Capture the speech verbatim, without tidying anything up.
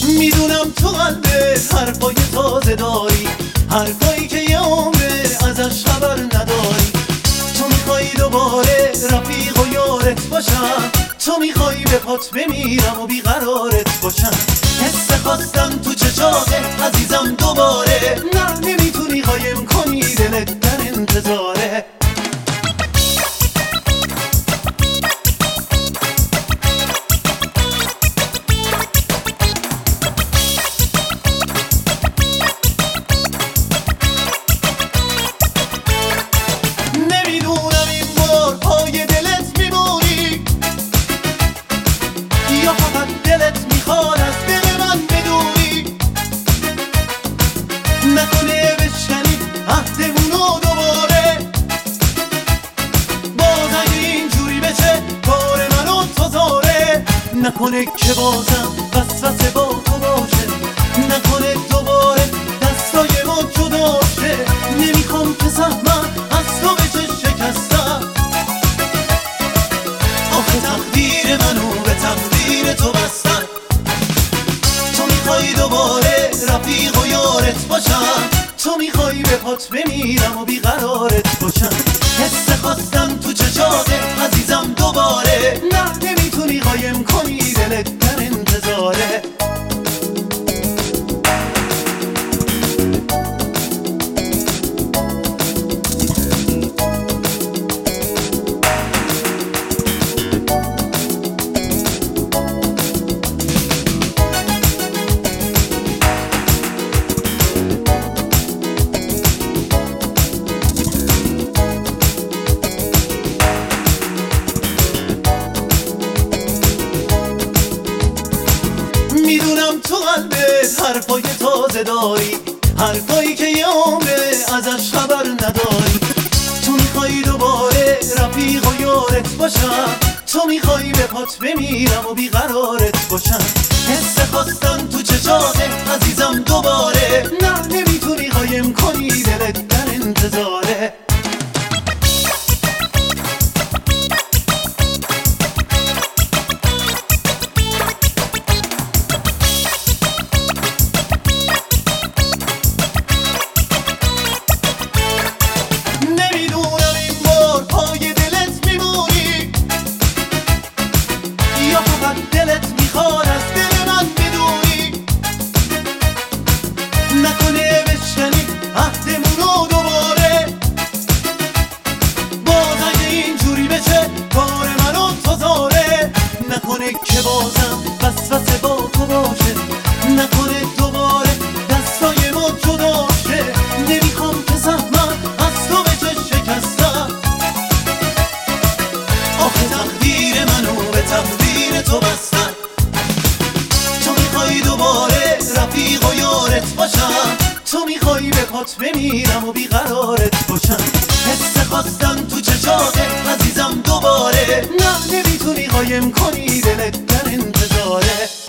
میدونم تو قلبت حرفای تازه داری، حرفایی که یه عمره ازش خبر نداری. تو میخوای دوباره رفیق و یارت باشم، تو میخوای به پات بمیرم و بیقرارت باشم. حس خواستم تو چشاته عزیزم دوباره، نه نمیتونی قایم کنی دلت در انتظاره. نمیدونم این بار پای دلت میمونی یا فقط دلت میخواد از دل من بدونی. نکنه بشکنی عهدمونو دوباره، باز اگه اینجوری بشه کار منو تازاره. نکنه که بازم وسوسه با تو باشه، نکنه دوباره دستای ما جدا شه. نمیخوام که زحمت از تو بشه شکستم، آخه تقدیر منو به تقدیر تو بستم. تو میخوای دوباره رفیق و یارت باشم، تو میخوای به پات بمیرم و بیقرارت باشم. حس خواستم تو چشاته عزیزم دوباره، نه نمیتونی قایم کنی دلت در انتظاره. میدونم تو قلبت حرفای تازه داری، حرفایی که یه عمره ازش خبر نداری. تو میخوای دوباره رفیق و یارت باشم، تو میخوای به پات بمیرم و بیقرارت باشم. حس خواستم تو چشاته عزیزم دوباره، نه نمیتونی قایم کنی دلت در انتظاره. دلت میخواد از دل من بدونی، نکنه بشکنی عهدمونو دوباره، باز اگه اینجوری بشه کار منو تازاره. نکنه که بازم وسوسه با تو باشه، نکنه دوباره دستای ما جدا شه. نمیخوام که زحمت از تو بشه شکستم، آخه تقدیر منو به تقدیر تو بستم. تو میخوای دوباره رفیق و یارت باشم، تو میخوای به پات بمیرم و بیقرارت باشم. حس خواستم تو چشاته عزیزم دوباره، نه نمیتونی قایم کنی دلت در انتظاره.